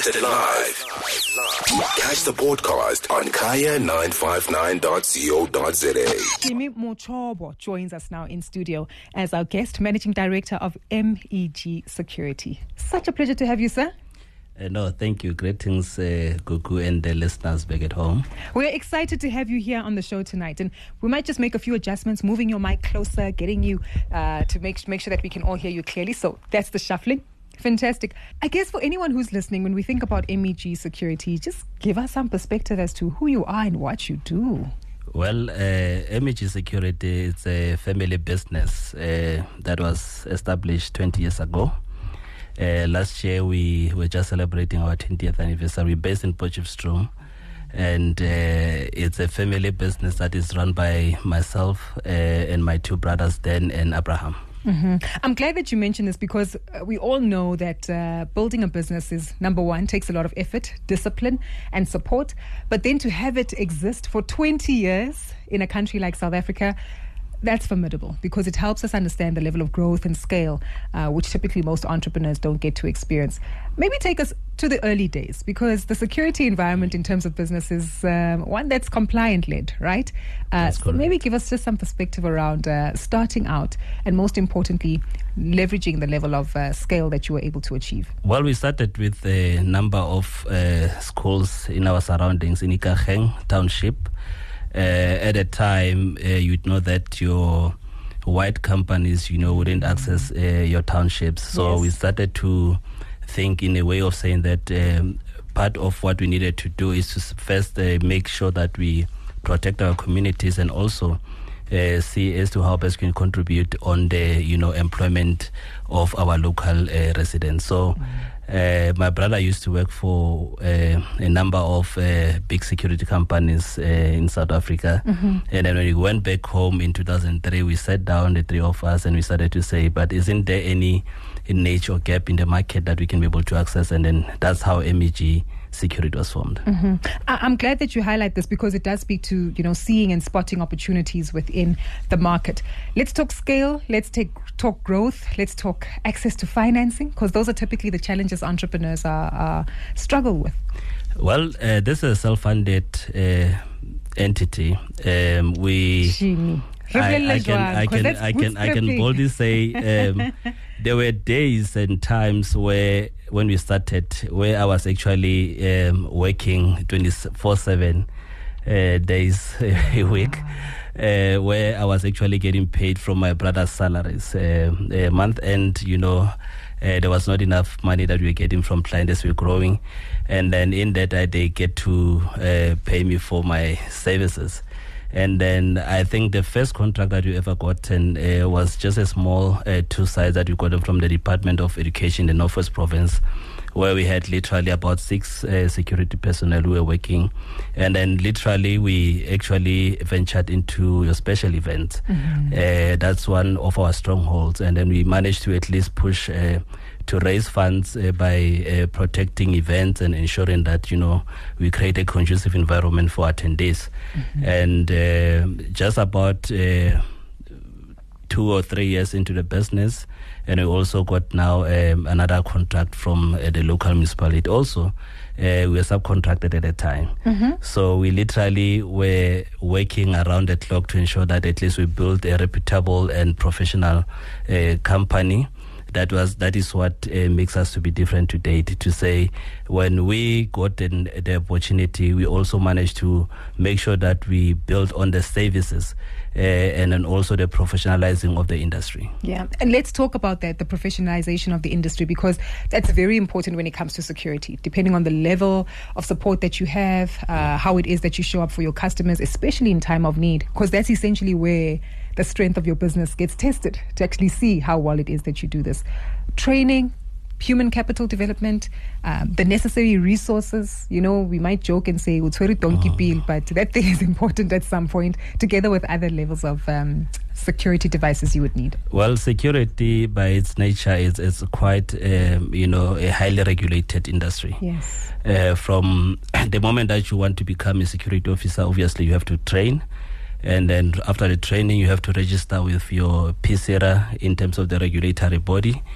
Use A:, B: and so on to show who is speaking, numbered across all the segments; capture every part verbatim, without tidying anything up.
A: Broadcasted live. Catch the podcast on kaya nine five nine dot co dot za.
B: Jimmy Mochobo joins us now in studio as our guest, Managing Director of M E G Security. Such a pleasure to have you, sir.
C: Uh, no, thank you. Greetings, uh, Gugu and the listeners back at home.
B: We're excited to have you here on the show tonight, and we might just make a few adjustments, moving your mic closer, getting you uh, to make make sure that we can all hear you clearly. So that's the shuffling. Fantastic. I guess for anyone who's listening, when we think about M E G Security, just give us some perspective as to who you are and what you do.
C: Well, uh, M E G Security is a family business uh, that was established twenty years ago. Uh, last year, we were just celebrating our twentieth anniversary. We're based in Potchefstroom, and uh, it's a family business that is run by myself uh, and my two brothers, Dan and Abraham.
B: Mm-hmm. I'm glad that you mentioned this because uh, we all know that uh, building a business is, number one, takes a lot of effort, discipline, and support. But then to have it exist for twenty years in a country like South Africa, that's formidable because it helps us understand the level of growth and scale, uh, which typically most entrepreneurs don't get to experience. Maybe take us to the early days because the security environment in terms of business is um, one that's compliant-led, right? Uh, so maybe give us just some perspective around uh, starting out and most importantly, leveraging the level of uh, scale that you were able to achieve.
C: Well, we started with a number of uh, schools in our surroundings in Ikageng Township. Uh, at a time, uh, you'd know that your white companies, you know, wouldn't access uh, your townships. So yes. We started to think in a way of saying that um, part of what we needed to do is to first uh, make sure that we protect our communities and also uh, see as to how best we can contribute on the, you know, employment of our local uh, residents. So. Mm. Uh, my brother used to work for uh, a number of uh, big security companies uh, in South Africa. Mm-hmm. And then when we went back home in two thousand three, we sat down, the three of us, and we started to say, but isn't there any niche or gap in the market that we can be able to access? And then that's how M E G Security was formed.
B: Mm-hmm. I- I'm glad that you highlight this because it does speak to, you know, seeing and spotting opportunities within the market. Let's talk scale. Let's take talk growth. Let's talk access to financing because those are typically the challenges entrepreneurs are, are struggle with.
C: Well, uh, this is a self-funded uh, entity. Um, we.
B: Jimmy.
C: I, I can, I can, I can, I can boldly say um, there were days and times where, when we started, where I was actually um, working twenty-four seven uh, days a week, uh, where I was actually getting paid from my brother's salaries. Uh, a month end, you know, uh, there was not enough money that we were getting from clients as we were growing, and then in that uh, they get to uh, pay me for my services. And then I think the first contract that we ever gotten uh, was just a small uh, two sides that we got from the Department of Education in the Northwest Province, where we had literally about six uh, security personnel who were working. And then literally we actually ventured into your special events. Mm-hmm. Uh, that's one of our strongholds. And then we managed to at least push uh, to raise funds uh, by uh, protecting events and ensuring that, you know, we create a conducive environment for attendees. Mm-hmm. And uh, just about uh, two or three years into the business, and we also got now um, another contract from uh, the local municipality. Also, uh, we were subcontracted at the time. Mm-hmm. So we literally were working around the clock to ensure that at least we built a reputable and professional uh, company. That was that is what uh, makes us to be different to date. To say when we got an, the opportunity, we also managed to make sure that we build on the services uh, and then also the professionalizing of the industry.
B: Yeah, and let's talk about that, the professionalization of the industry, because that's very important when it comes to security. Depending on the level of support that you have, uh, how it is that you show up for your customers, especially in time of need, because that's essentially where the strength of your business gets tested to actually see how well it is that you do this. Training, human capital development, um, the necessary resources. You know, we might joke and say, "Utsweri donkey bill," but that thing is important at some point, together with other levels of um, security devices you would need.
C: Well, security by its nature is, is quite, um, you know, a highly regulated industry.
B: Yes.
C: Uh, from the moment that you want to become a security officer, obviously you have to train. And then after the training, you have to register with your P C E R A in terms of the regulatory body.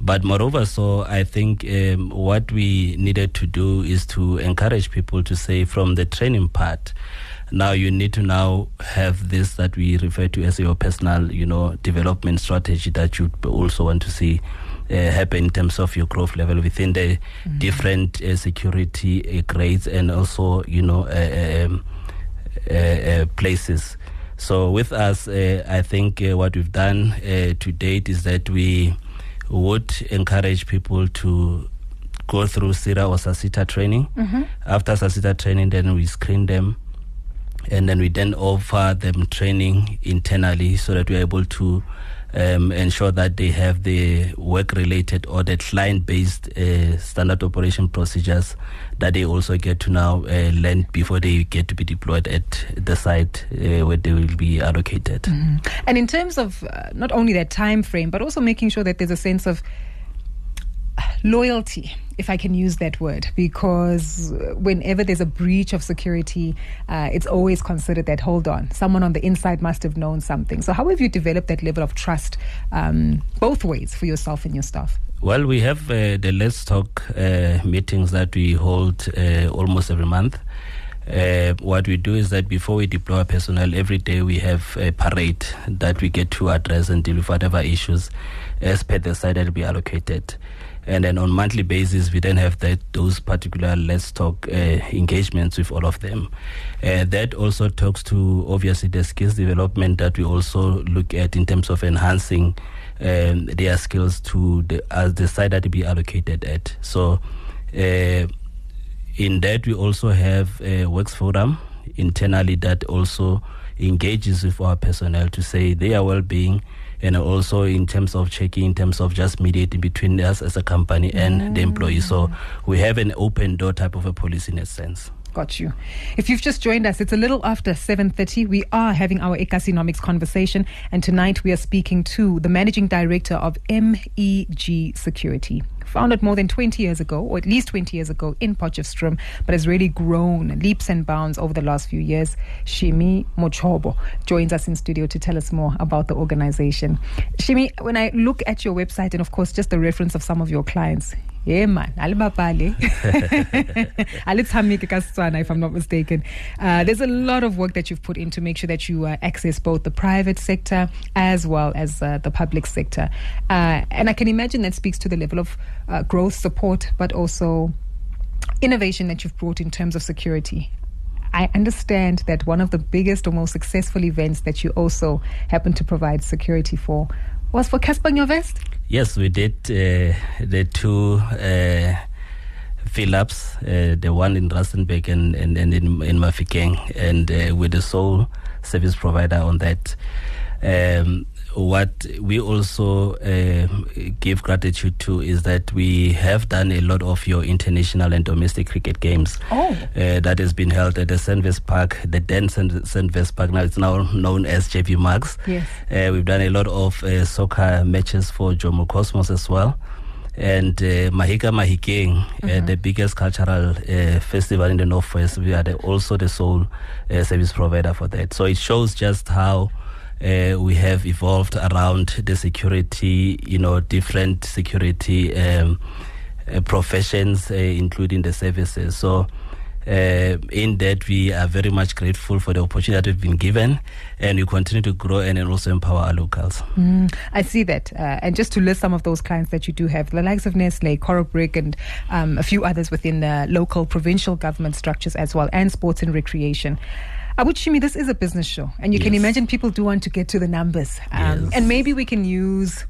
C: But moreover, so I think um, what we needed to do is to encourage people to say from the training part, now you need to now have this that we refer to as your personal, you know, development strategy that you also want to see uh, happen in terms of your growth level within the mm-hmm. different uh, security uh, grades and also, you know, uh, um, uh, uh, places. So with us, uh, I think uh, what we've done uh, to date is that we would encourage people to go through SIRA or SASITA training. Mm-hmm. After SASITA training, then we screen them, and then we then offer them training internally so that we're able to um, ensure that they have the work-related or the client-based uh, standard operation procedures that they also get to now uh, learn before they get to be deployed at the site uh, where they will be allocated.
B: Mm-hmm. And in terms of uh, not only that time frame, but also making sure that there's a sense of loyalty, if I can use that word, because whenever there's a breach of security, uh, it's always considered that, hold on, someone on the inside must have known something. So how have you developed that level of trust um, both ways for yourself and your staff?
C: Well, we have uh, the Let's Talk uh, meetings that we hold uh, almost every month. Uh, what we do is that before we deploy our personnel, every day we have a parade that we get to address and deal with whatever issues as per the site that will be allocated. And then on monthly basis, we then have that those particular Let's Talk uh, engagements with all of them. Uh, that also talks to, obviously, the skills development that we also look at in terms of enhancing um, their skills to the, as the site that they be allocated at. So uh, in that, we also have a works forum internally that also engages with our personnel to say their well-being, and also in terms of checking, in terms of just mediating between us as a company and mm. the employee. So we have an open door type of a policy in a sense.
B: Got you. If you've just joined us, it's a little after seven thirty. We are having our Economics conversation, and tonight we are speaking to the Managing Director of M E G Security. Founded more than twenty years ago, or at least twenty years ago in Potchefstroom, but has really grown leaps and bounds over the last few years. Shimi Mochobo joins us in studio to tell us more about the organization. Shimi, when I look at your website and of course just the reference of some of your clients, yeah, man, alibapale, if I'm not mistaken. Uh, there's a lot of work that you've put in to make sure that you uh, access both the private sector as well as uh, the public sector. Uh, and I can imagine that speaks to the level of uh, growth, support, but also innovation that you've brought in terms of security. I understand that one of the biggest or most successful events that you also happen to provide security for was for Casper Nyovest?
C: Yes, we did uh, the two uh, fill-ups, uh, the one in Rustenburg and, and, and in, in Mafikeng, and uh, with the sole service provider on that. Um, what we also uh, give gratitude to is that we have done a lot of your international and domestic cricket games.
B: Oh.
C: Uh, that has been held at the Sandvest Park, the then Sandvest Park. Now it's now known as J P Marks.
B: Yes.
C: Uh, we've done a lot of uh, soccer matches for Jomo Cosmos as well. And uh, Mahika Mahikeng, mm-hmm. uh, the biggest cultural uh, festival in the Northwest, we are the, also the sole uh, service provider for that. So it shows just how Uh, we have evolved around the security, you know, different security um, uh, professions, uh, including the services. So uh, in that, we are very much grateful for the opportunity that we've been given, and we continue to grow and also empower our locals.
B: Mm, I see that. Uh, and just to list some of those clients that you do have, the likes of Nestle, Coral Brick, and um, a few others within the local provincial government structures as well, and sports and recreation. Abuchimi, this is a business show, and you yes. can imagine people do want to get to the numbers. Um, yes. And maybe we can use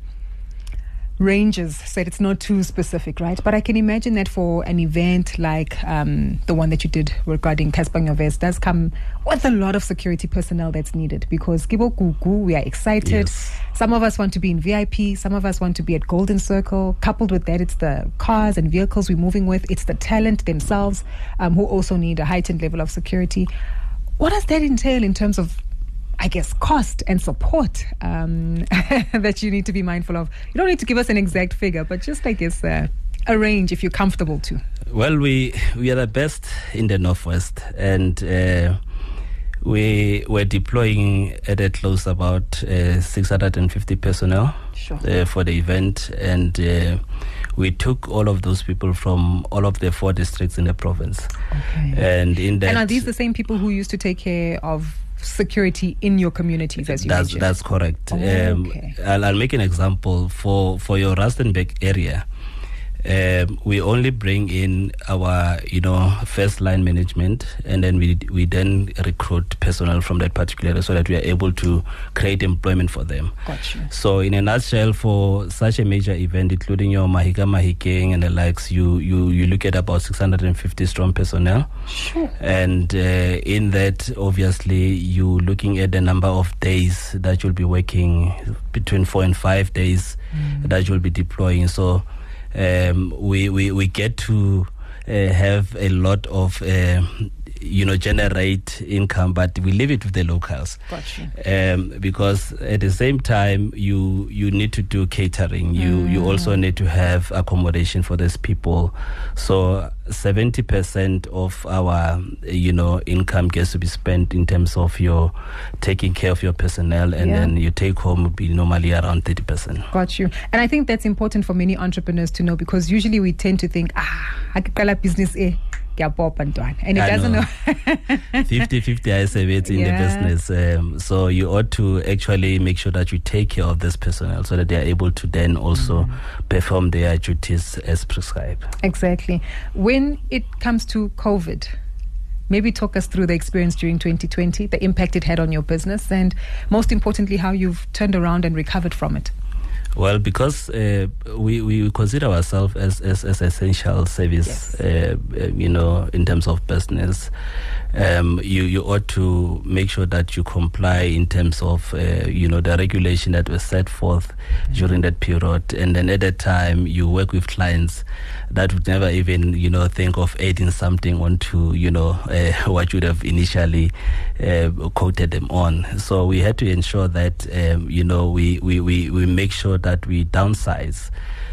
B: ranges so that it's not too specific, right? But I can imagine that for an event like um, the one that you did regarding Casper Nyovest does come with a lot of security personnel that's needed, because Kibo Kuku, we are excited.
C: Yes.
B: Some of us want to be in V I P, some of us want to be at Golden Circle. Coupled with that, it's the cars and vehicles we're moving with, it's the talent themselves um, who also need a heightened level of security. What does that entail in terms of, I guess, cost and support um, that you need to be mindful of? You don't need to give us an exact figure, but just, I guess, uh, a range if you're comfortable to.
C: Well, we, we are the best in the Northwest, and uh, We were deploying at a close about uh, six hundred fifty personnel
B: sure.
C: uh, for the event, and uh, we took all of those people from all of the four districts in the province.
B: Okay.
C: And in that,
B: and are these the same people who used to take care of security in your communities, as you
C: that's,
B: mentioned?
C: That's correct.
B: Oh,
C: um,
B: okay.
C: I'll, I'll make an example. For, for your Rustenburg area, Um, we only bring in our, you know, first line management, and then we we then recruit personnel from that particular area so that we are able to create employment for them.
B: Gotcha.
C: So, in a nutshell, for such a major event, including your Mahika Mahikeng and the likes, you you you look at about six hundred fifty strong personnel.
B: Sure.
C: And uh, in that, obviously, you looking at the number of days that you'll be working, between four and five days mm. that you'll be deploying. So. Um, we, we, we get to uh, have a lot of, uh, you know, generate income, but we leave it with the locals.
B: Gotcha.
C: Um, because at the same time, you you need to do catering. You mm. you also need to have accommodation for these people. So seventy percent of our, you know, income gets to be spent in terms of your taking care of your personnel, and yeah. then you take home would be normally around thirty percent.
B: Got you. And I think that's important for many entrepreneurs to know, because usually we tend to think, ah, hakikala business eh. And it
C: I
B: doesn't know.
C: fifty-fifty I say it's in yeah. the business. Um, so you ought to actually make sure that you take care of this personnel so that they are able to then also mm. perform their duties as prescribed.
B: Exactly. When it comes to COVID, maybe talk us through the experience during twenty twenty, the impact it had on your business, and most importantly, how you've turned around and recovered from it.
C: Well, because uh, we, we consider ourselves as, as, as essential service, yes. uh, you know, in terms of business, um, you, you ought to make sure that you comply in terms of, uh, you know, the regulation that was set forth mm-hmm. during that period. And then at that time, you work with clients that would never even, you know, think of adding something onto, you know, uh, what you would have initially uh, quoted them on. So we had to ensure that, um, you know, we, we, we, we make sure that we downsize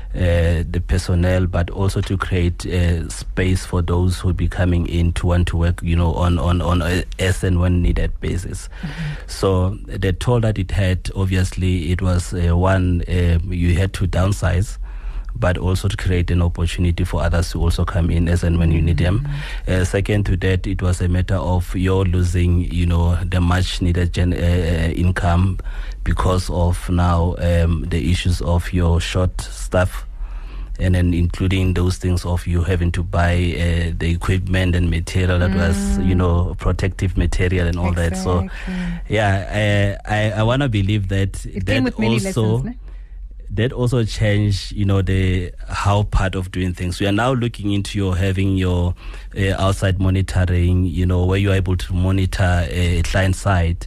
C: uh, the personnel, but also to create uh, space for those who be coming in to want to work, you know, on, on, on a as and when needed basis. Mm-hmm. So the toll that it had, obviously, it was uh, one, uh, you had to downsize, but also to create an opportunity for others to also come in as and when you need them. Uh, second to that, it was a matter of you're losing, you know, the much needed gen- uh, income because of now um, the issues of your short staff, and then including those things of you having to buy uh, the equipment and material that mm. was, you know, protective material and all exactly. that. So, yeah, I I, I want to believe that
B: it
C: that
B: came with many
C: also.
B: Lessons, ne?
C: That also changed, you know, the how part of doing things. We are now looking into your having your uh, outside monitoring, you know, where you are able to monitor a client side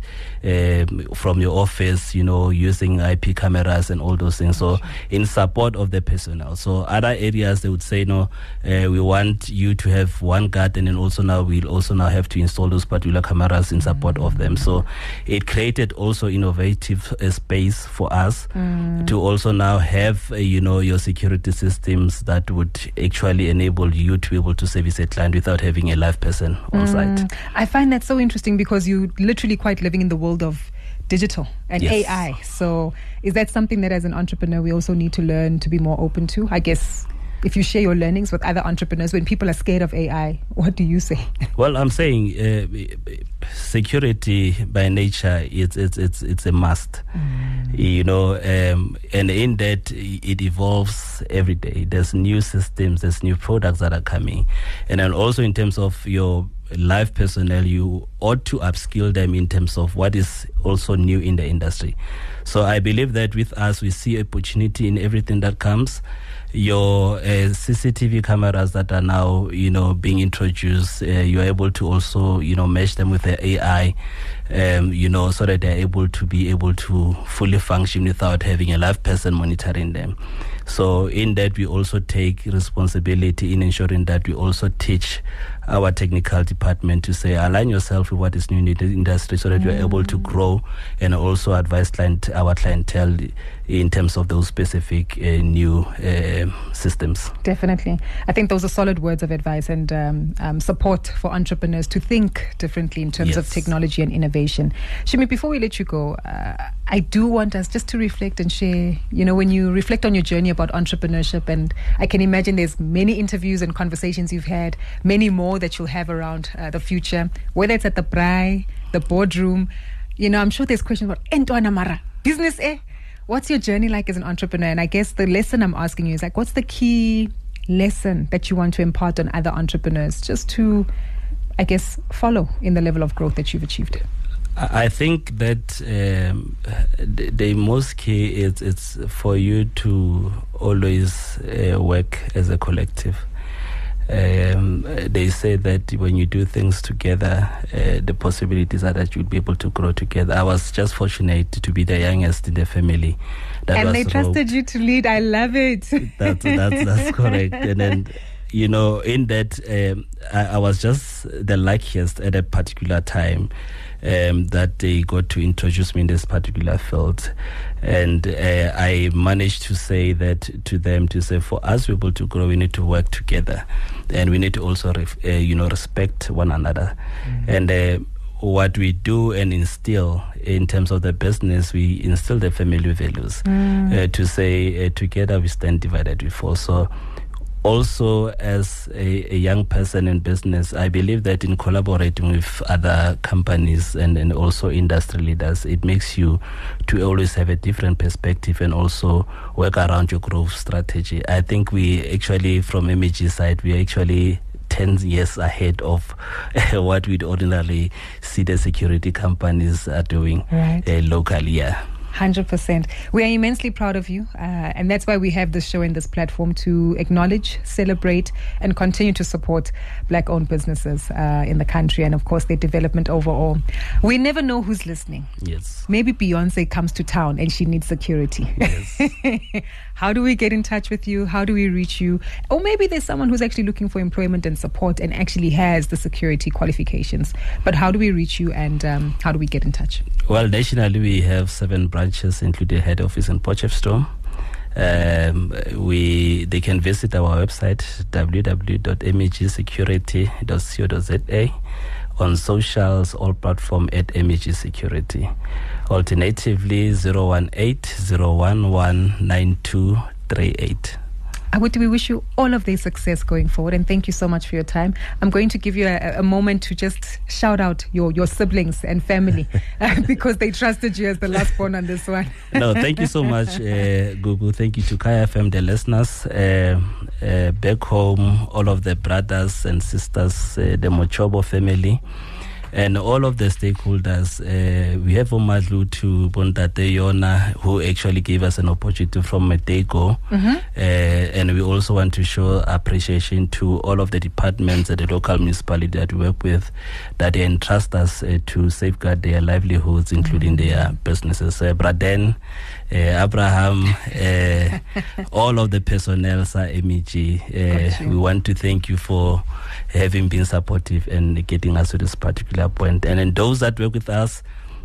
C: um, from your office, you know, using I P cameras and all those things. So in support of the personnel. So other areas they would say, no, uh, we want you to have one guard, and then also now we'll also now have to install those particular cameras in support mm. of them. So it created also innovative uh, space for us mm. to also now have uh, you know, your security systems that would actually enable you to be able to service a client without having a live person on mm. site.
B: I find that so interesting, because you're literally quite living in the world of digital and
C: yes.
B: A I. So is that something that as an entrepreneur we also need to learn to be more open to? I guess if you share your learnings with other entrepreneurs, when people are scared of A I, what do you say?
C: Well, I'm saying uh, security by nature, it's it's it's it's a must. Mm. You know, um, and in that it evolves every day. There's new systems, there's new products that are coming, and then also in terms of your live personnel, you ought to upskill them in terms of what is also new in the industry. So I believe that with us, we see opportunity in everything that comes. Your uh, C C T V cameras that are now, you know, being introduced, uh, you're able to also, you know, mesh them with the A I, um, you know, so that they're able to be able to fully function without having a live person monitoring them. So in that, we also take responsibility in ensuring that we also teach our technical department to say, align yourself with what is new in the industry so that mm. you're able to grow and also advise client, our clientele in terms of those specific uh, new uh, systems.
B: Definitely. I think those are solid words of advice and um, um, support for entrepreneurs to think differently in terms yes. of technology and innovation. Shimi, before we let you go, uh, I do want us just to reflect and share, you know, when you reflect on your journey about entrepreneurship, and I can imagine there's many interviews and conversations you've had, many more that you'll have around uh, the future, whether it's at the braai, the boardroom. You know, I'm sure there's questions about Entwana Mara, business, eh? What's your journey like as an entrepreneur? And I guess the lesson I'm asking you is like, what's the key lesson that you want to impart on other entrepreneurs just to, I guess, follow in the level of growth that you've achieved?
C: I think that um, the, the most key is it's for you to always uh, work as a collective. Um, they say that when you do things together, uh, the possibilities are that you'll be able to grow together. I was just fortunate to be the youngest in the family.
B: That and they trusted you to lead. I love it.
C: That's, that's, that's correct. And then, you know, in that, um, I, I was just the luckiest at a particular time. Um, that they got to introduce me in this particular field. And uh, I managed to say that to them, to say, for us to be able to grow, we need to work together. And we need to also, ref, uh, you know, respect one another. Mm-hmm. And uh, what we do and instill in terms of the business, we instill the family values. Mm. Uh, to say, uh, together we stand, divided we fall. So also, as a, a young person in business, I believe that in collaborating with other companies and, and also industry leaders, it makes you to always have a different perspective and also work around your growth strategy. I think we actually, from M A G side, we are actually ten years ahead of uh, what we'd ordinarily see the security companies are doing right. uh, locally. Yeah.
B: one hundred percent. We are immensely proud of you, uh, and that's why we have this show and this platform to acknowledge, celebrate, and continue to support Black-owned businesses uh, in the country and, of course, their development overall. We never know who's listening.
C: Yes.
B: Maybe Beyonce comes to town and she needs security.
C: Yes.
B: How do we get in touch with you? How do we reach you? Or maybe there's someone who's actually looking for employment and support and actually has the security qualifications. But how do we reach you, and um, how do we get in touch?
C: Well, nationally, we have seven branches, including head office in Potchefstroom. Um, we they can visit our website w w w dot m a g security dot co dot z a, on socials, all platform at M A G Security. Alternatively, zero one eight zero one one nine two three eight.
B: Agwethu, we wish you all of their success going forward, and thank you so much for your time. I'm going to give you a, a moment to just shout out your, your siblings and family uh, because they trusted you as the last born on this one.
C: No, thank you so much, uh, Gugu. Thank you to Kaya F M, the listeners. Uh, uh, back home, all of the brothers and sisters, uh, the Mochobo family, and all of the stakeholders. Uh, we have Omadlu to Bondate Yona, who actually gave us an opportunity from a day ago. Mm-hmm. Uh, and we also want to show appreciation to all of the departments at the local municipality that we work with, that they entrust us uh, to safeguard their livelihoods, including mm-hmm. their businesses. Uh, Braden, uh, Abraham, uh, all of the personnel are M E G. Uh, we want to thank you for having been supportive and getting us to this particular point. And then those that work with us,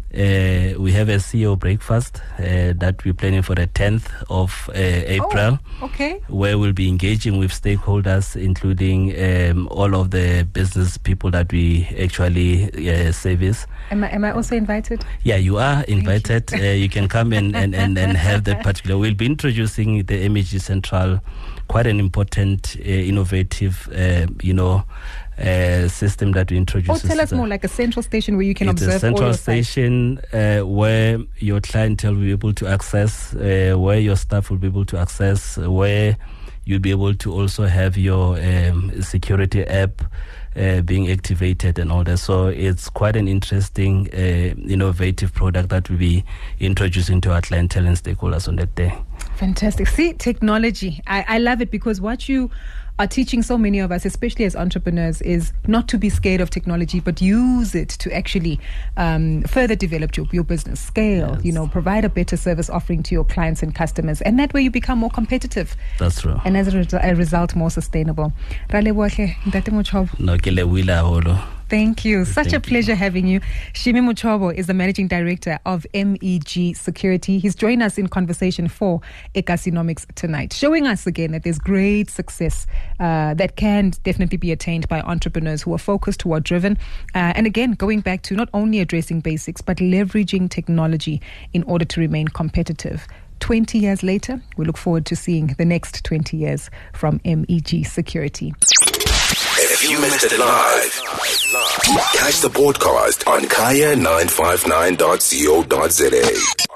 C: uh, we have a C E O breakfast uh, that we're planning for the tenth of uh, April.
B: Oh, okay.
C: Where we'll be engaging with stakeholders, including um, all of the business people that we actually uh, service.
B: Am I, am I also invited?
C: Yeah, you are invited. You. Uh, you can come and, and, and, and have that particular. We'll be introducing the M A G Central, quite an important, uh, innovative, uh, you know, uh, system that we introduced.
B: Oh, tell us more, like a central station where you can
C: it's
B: observe
C: a central
B: all
C: station uh, where your clientele will be able to access, uh, where your staff will be able to access, where you'll be able to also have your um, security app Uh, being activated and all that. So it's quite an interesting, uh, innovative product that we'll be introducing to our clientele and stakeholders on that day.
B: Fantastic. See, technology. I, I love it, because what you are teaching so many of us, especially as entrepreneurs, is not to be scared of technology, but use it to actually um, further develop your, your business, scale, yes. you know, provide a better service offering to your clients and customers. And that way you become more competitive.
C: That's true.
B: And as a, re- a result, more sustainable.
C: No,
B: Thank you. Such
C: Thank
B: a pleasure
C: you.
B: having you. Shimi Muchobo is the Managing Director of M E G Security. He's joined us in conversation for Ekasinomics tonight, showing us again that there's great success uh, that can definitely be attained by entrepreneurs who are focused, who are driven. Uh, and again, going back to not only addressing basics, but leveraging technology in order to remain competitive. twenty years later, we look forward to seeing the next twenty years from M E G Security.
A: If you missed it live, catch the podcast on kaya nine five nine dot co dot za.